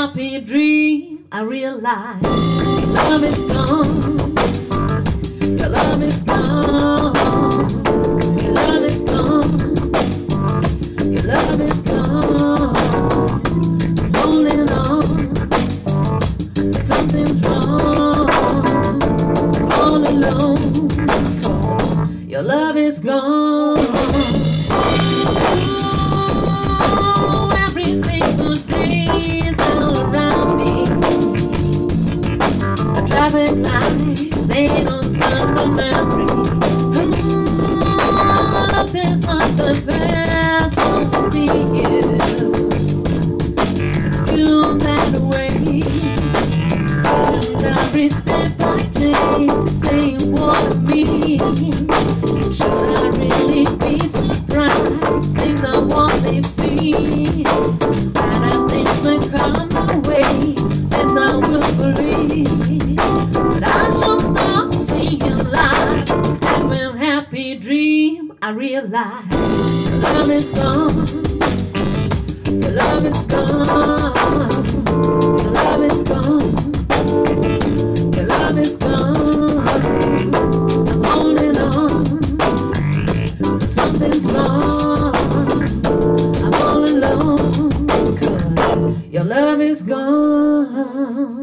happy dream, I realize your love is gone. Your love is gone. Your love is gone. Your love is gone. I'm holding on, but something's wrong. I'm all alone, 'cause your love is gone. Oh, everything's so days all around me. The traffic lights, they don't touch my memory. Oh, there's not the best want to see you. It's too bad away. Just every step I take, saying what I mean. Should I really be surprised? Things are what they seem. Better things may come my way. This I will believe. But I should stop seeing life. And when happy dream, I realize your love is gone. Your love is gone. Your love is gone. Your love is gone. I'm holding on, but something's wrong. I'm all alone, 'cause your love is gone.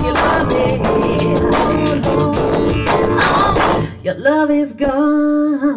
Your love is gone.